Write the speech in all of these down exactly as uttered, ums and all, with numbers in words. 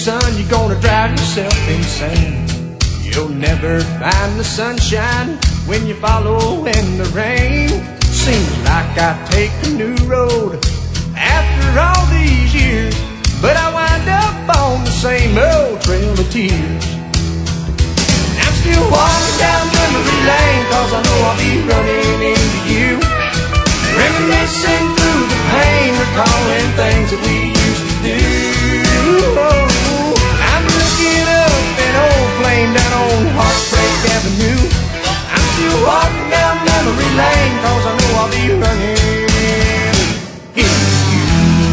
son, you're gonna drive yourself insane. You'll never find the sunshine when you follow in the rain. Seems like I take a new road after all these years, but I wind up on the same old trail of tears. I'm still walking down memory lane, cause I know I'll be running into you, reminiscing through the pain, recalling things that we used to do. Oh, I'm looking up an old flame down on Heartbreak Avenue. I'm still walking down memory lane, cause I know I'll be running into you.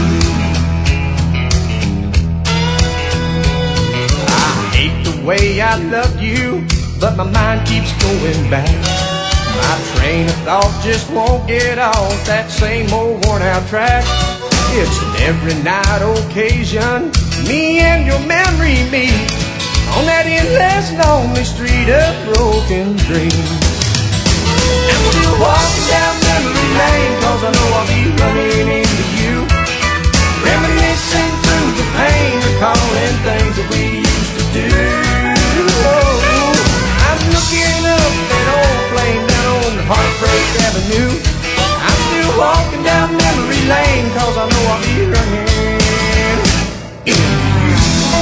I hate the way I love you, but my mind keeps going back. My train of thought just won't get off that same old worn out track. It's an every night occasion, me and your memory meet on that endless lonely street of broken dreams. I'm still walking down memory lane, cause I know I'll be running into you, reminiscing through the pain, recalling things that we used to do. Oh, I'm looking up that old flame down on Heartbreak Avenue. I'm still walking down memory lane, cause I know I'll be running into you.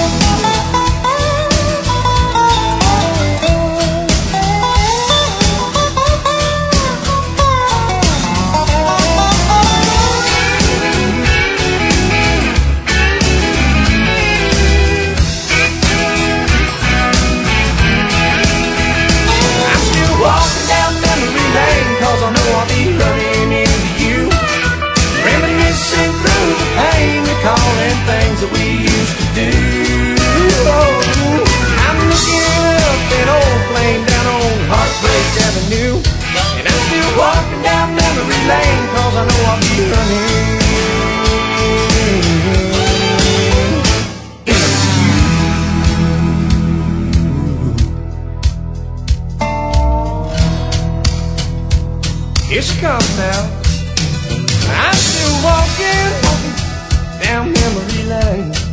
I know I'll be running into you, reminiscing through the pain, recalling things that we used to do. Oh, I'm looking up an old flame down on Heartbreak Avenue, and I'm still walking down memory lane, cause I know I'll be running. Here she comes now. I'm still walking, walking down memory lane.